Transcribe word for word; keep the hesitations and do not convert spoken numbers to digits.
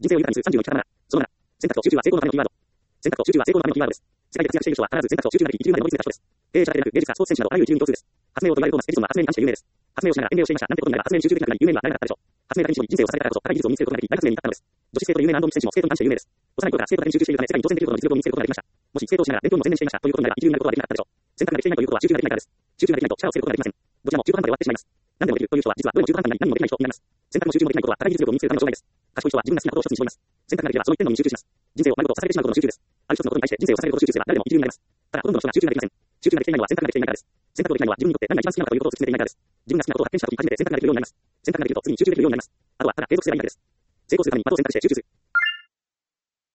人生を豊かにするさんじゅうの生き方なな。そのなな。選択と集中は成功のためのキーワード。選択と集中は成功のためのキーワードです。世界で活躍している人は必ず選択と集中なり生きるまで乗り継いだ人です。経営者だけでなく芸術家、スポーツ選手などあらゆる一流に共通です。発明王と言われるトーマス・エジソンは発明に関して有名です。発明をしながら演芸をしていました。なんてことになれば発明に集中できなくなり有名にはならなかったでしょう。発明家に人生を捧げたからこそ高い技術を身につけることができ大学生に至ったのです。女子スケートで有名な安藤美選手もスケートに関して有名です。幼い頃からスケートだけに集中しているため世界に挑戦できるほどの実力を身につけることができました。もしスケートをしながら勉強にも専念していましたということになれば一流になることができなかったでしょう。選択ができていないということは集中ができないからです。集中ができないと力をつけることができません。どちらも中途半端で終わってしまいます。何でもできるという人は実はどれも中途半端になり何もできない人になります。選択も集中もできないことは高い技術力を身につけるための障害です。賢い人は自分が好きなことを一つに絞ります。選択ができればその一点のみに集中します。人生を丸ごと捧げてしまうことの集中です。ある一つのことに対して人生を捧げることを集中すれば誰でも一流になります。ただほとんどの人が集中ができません。集中ができていないのは選択ができていないからです。選択ができないのは自分にとって何が一番好きなのかということを突き詰めていないからです。自分が好きなことを発見したときに初めて選択ができるようになります。選択ができると次に集中できるようになります。あとはただ継続すればいいだけです。成功するために的を選択して集中する。